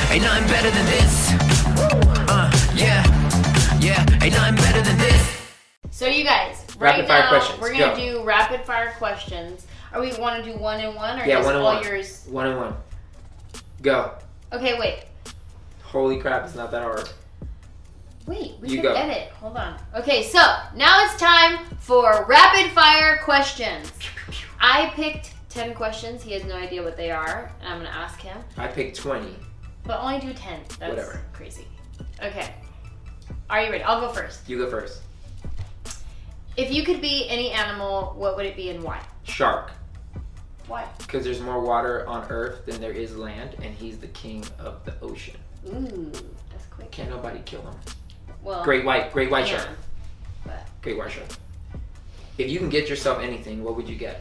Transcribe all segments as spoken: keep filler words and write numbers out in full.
ain't nothing better than this. Uh, yeah, yeah, ain't nothing better than this. So you guys, rapid right fire now questions. we're gonna Go. do rapid fire questions. Are we want to do one and one or Yeah, just one and all one. yours? One and one. Go. Okay, wait. Holy crap, it's not that hard. Wait, we You can go. edit. Hold on. Okay, so now it's time for rapid fire questions. I picked ten questions. He has no idea what they are, and I'm gonna ask him. I picked twenty. But only do ten. That's Whatever. crazy. Okay. Are you ready? I'll go first. You go first. If you could be any animal, what would it be and why? Shark. Why? Because there's more water on Earth than there is land, and he's the king of the ocean. Ooh, that's quick. Can't nobody kill him. Well, Great white, great white yeah, shark. but- Great white shark. If you can get yourself anything, what would you get?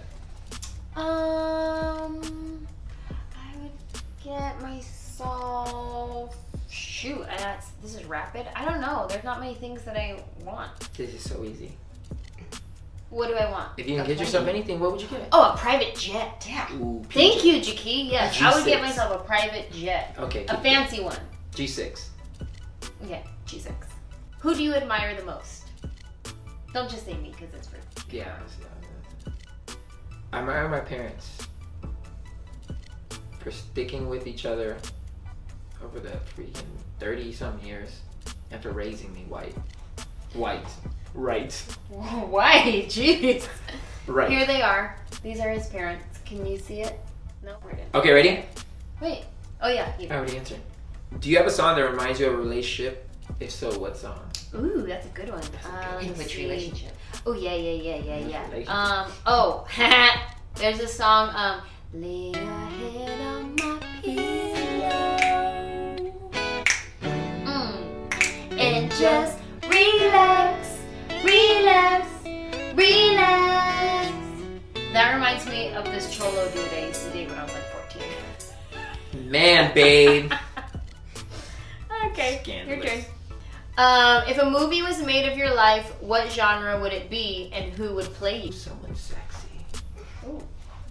Um, I would get myself. Shoot, I, that's, this is rapid. I don't know. There's not many things that I want. This is so easy. What do I want? If you can A get yourself plane? anything, what would you get? Oh, a private jet. Yeah. Ooh, Thank P J. you, Jaki. Yes, A I would get G six. myself a private jet. Okay. A keep fancy one. going. G six. Yeah, G six. Who do you admire the most? Don't just say me because it's for. Yeah. I admire my parents for sticking with each other over the freaking thirty some years and for raising me white. White. Right. Why? Jeez. Right. Here they are. These are his parents. Can you see it? No, we're good. Okay, ready? Wait. Oh yeah. You. I already answered. Do you have a song that reminds you of a relationship? If so, what song? Ooh, that's a good one. That's a good Uh, one. let me In which see. relationship? Oh yeah, yeah, yeah, yeah, Which yeah. relationship? Um. Oh, there's a song. Um. Lay your head on my pillow. Mm. And just relax, relax, relax. That reminds me of this cholo dude I used to date when I was like fourteen. Man, babe. Okay, Scandalous. your turn. Um, if a movie was made of your life, what genre would it be, and who would play you? Someone sexy. Ooh.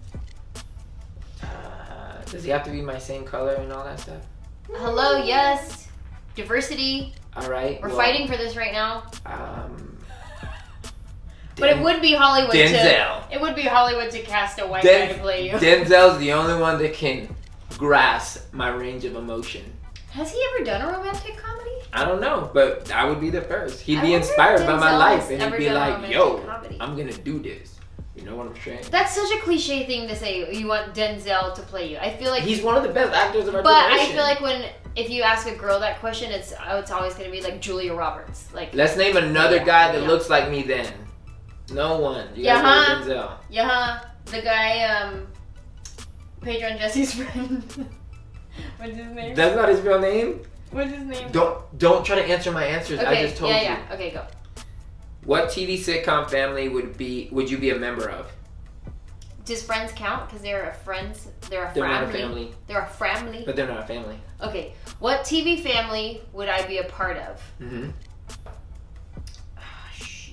Uh, does he have to be my same color and all that stuff? Hello, yes. Diversity. All right. We're well, fighting for this right now. Um. But it would be Hollywood Denzel. to it would be Hollywood to cast a white Den- guy to play you. Denzel's the only one that can grasp my range of emotion. Has he ever done a romantic comedy? I don't know, but I would be the first. He'd I be wonder if inspired by my Denzel life, has and he'd ever be done a like, romantic "Yo, comedy." I'm gonna do this." You know what I'm saying? That's such a cliche thing to say. You want Denzel to play you. I feel like He's one of the best actors of our But I generation. feel like when if you ask a girl that question, it's it's always gonna be like Julia Roberts. Like Let's name another Yeah, guy that yeah. looks like me. Then, no one. You Yeah, guys huh? know Denzel. yeah, the guy um Pedro and Jesse's friend. What's his name? That's not his real name. What's his name? Don't don't try to answer my answers. Okay, I just told yeah, you. yeah. Okay, go. What T V sitcom family would be would you be a member of? Does Friends count? Because they're a friends. They're a They're family. not a family, They're a family. but they're not a family. Okay. What T V family would I be a part of? Mm-hmm. Ah,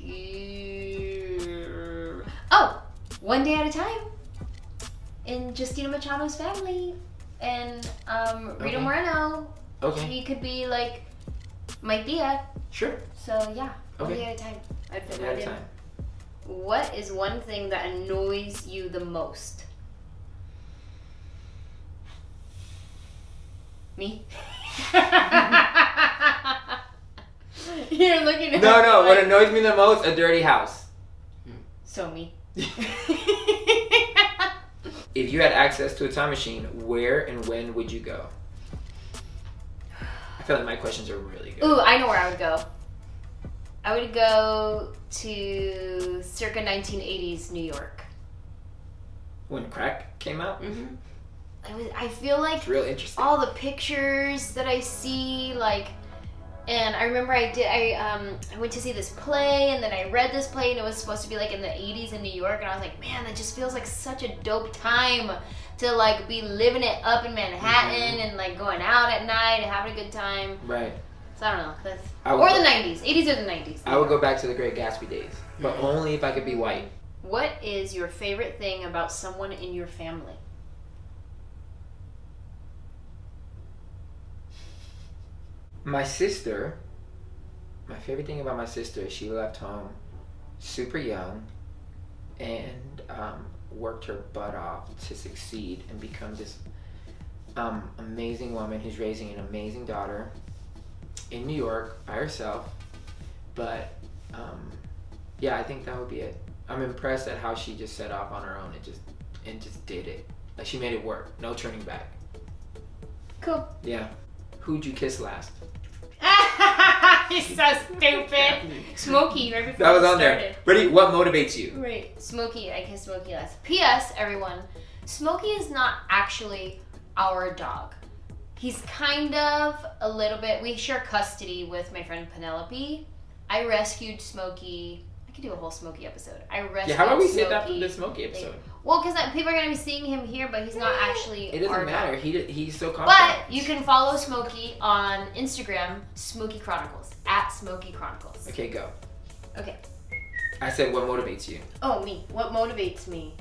shoot. Oh, One Day at a Time. In Justina Machado's family, and um, Rita Okay. Moreno. Okay. She could be like my tia. Sure. So yeah, one Okay. day at a time. I'd fit One right at a in. time. What is one thing that annoys you the most? Me? You're looking at No, me no. What like, annoys me the most? A dirty house. So me. If you had access to a time machine, where and when would you go? I feel like my questions are really good. Ooh, I know where I would go. I would go to circa nineteen eighties New York. When crack came out, Mm-hmm. I, was, I feel like it's real interesting. all the pictures that I see, like, and I remember I did, I um, I went to see this play, and then I read this play, and it was supposed to be like in the eighties in New York, and I was like, man, that just feels like such a dope time to like be living it up in Manhattan Mhm. and like going out at night and having a good time. Right. So I don't know, that's I would or go- the nineties, eighties or the nineties. I would go back to the Great Gatsby days, but only if I could be white. What is your favorite thing about someone in your family? My sister, my favorite thing about my sister is she left home super young and um, worked her butt off to succeed and become this um, amazing woman who's raising an amazing daughter in New York by herself. But um, yeah, I think that would be it. I'm impressed at how she just set off on her own and just and just did it. Like she made it work. No turning back. Cool. Yeah. Who'd you kiss last? You're so stupid. Smokey, right before That was we on started. there. Ready? What motivates you? Right. Smokey, I kissed Smokey last. P S everyone, Smokey is not actually our dog. He's kind of a little bit, we share custody with my friend Penelope. I rescued Smokey. I could do a whole Smokey episode. I rescued Yeah, how about we Smokey. save that for the Smokey episode? Like, well, because people are going to be seeing him here, but he's not actually It doesn't our matter. dog. He he's so confident. But you can follow Smokey on Instagram, Smokey Chronicles, at Smokey Chronicles. Okay, go. Okay. I said what motivates you? Oh, me. What motivates me?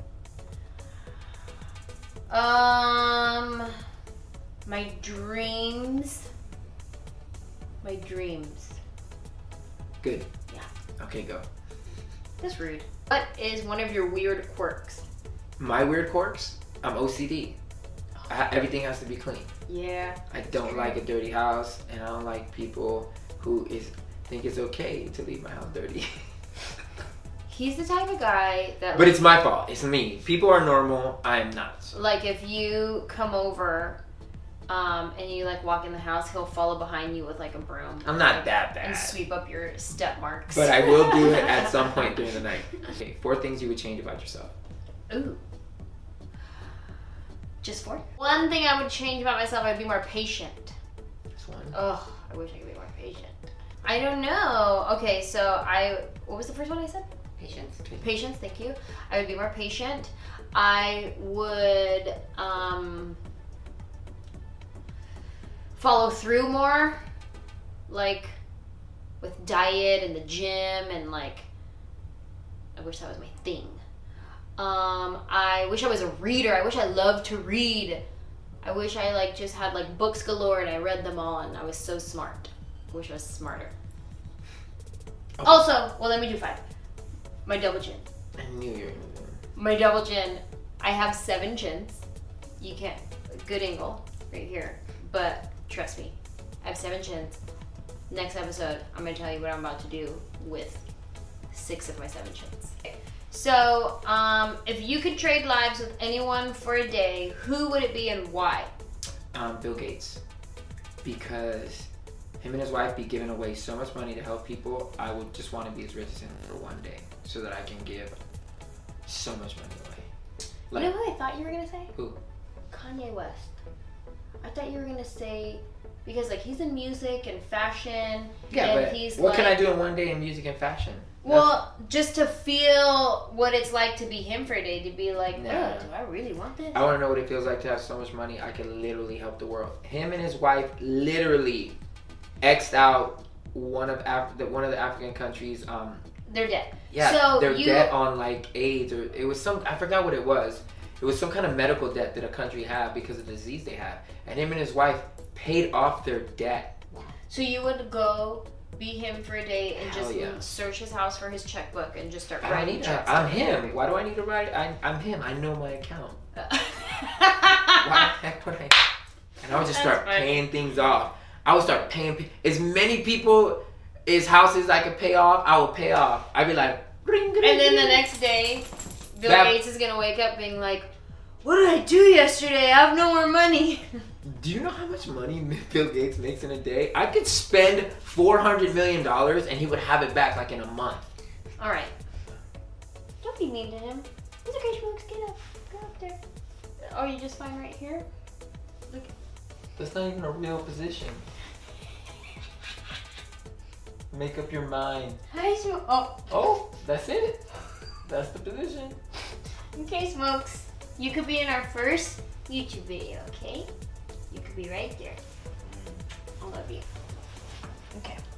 Um, my dreams. My dreams. Good. Yeah. Okay, go. That's rude. What is one of your weird quirks? My weird quirks? I'm O C D. I ha- everything has to be clean. Yeah. I don't true. like a dirty house, and I don't like people who is think it's okay to leave my house dirty. He's the type of guy that. But it's my fault. It's me. People are normal. I am not. Like if you come over, um, and you like walk in the house, he'll follow behind you with like a broom. I'm not that And bad. sweep up your step marks. But I will do it at some point during the night. Okay, four things you would change about yourself. Ooh. Just four? One thing I would change about myself, I'd be more patient. That's one. Ugh, I wish I could be more patient. I don't know. Okay, so I, what was the first one I said? Patience. Patience, thank you. I would be more patient. I would um, follow through more, like with diet and the gym and like, I wish that was my thing. Um, I wish I was a reader. I wish I loved to read. I wish I like just had like books galore and I read them all and I was so smart. I wish I was smarter. Oh. Also, well, let me do five. My double chin. I knew you were gonna do it. My double chin. I have seven chins. You can't. Good angle right here. But trust me, I have seven chins. Next episode, I'm gonna tell you what I'm about to do with six of my seven chins. Okay. So, um, if you could trade lives with anyone for a day, who would it be and why? Um, Bill Gates. Because him and his wife be giving away so much money to help people, I would just want to be as rich as him for one day so that I can give so much money away. Like, you know who I thought you were gonna say? who? Kanye West. I thought you were gonna say, because like he's in music and fashion. Yeah, and but he's what like, can I do in one day in music and fashion? Well, just to feel what it's like to be him for a day, to be like, Nah. oh, do I really want this? I want to know what it feels like to have so much money. I can literally help the world. Him and his wife literally X'd out one of Af- the, one of the African countries. Um, They're dead. yeah, So they're you- dead on like AIDS or it was some. I forgot what it was. It was some kind of medical debt that a country had because of the disease they had, and him and his wife paid off their debt. So you would go be him for a day and Hell just yeah. search his house for his checkbook and just start I don't writing need checks. that. I'm to him. Why do I need to write? I, I'm him. I know my account. Why the heck would I? And I would just That's start funny. paying things off. I would start paying pe- as many people as houses I could pay off. I would pay off. I'd be like, ring, ring, And then the ring. next day, Bill That- Gates is gonna wake up being like, "What did I do yesterday? I have no more money." Do you know how much money Bill Gates makes in a day? I could spend four hundred million dollars and he would have it back like in a month. All right. Don't be mean to him. It's okay, Schmooks. Get up. Go up there. Oh, you just fine right here? Look. That's not even a real position. Make up your mind. Hi, Smokes. Oh, Oh, that's it. That's the position. okay, Smokes. You could be in our first YouTube video, okay? You could be right there. I love you. Okay.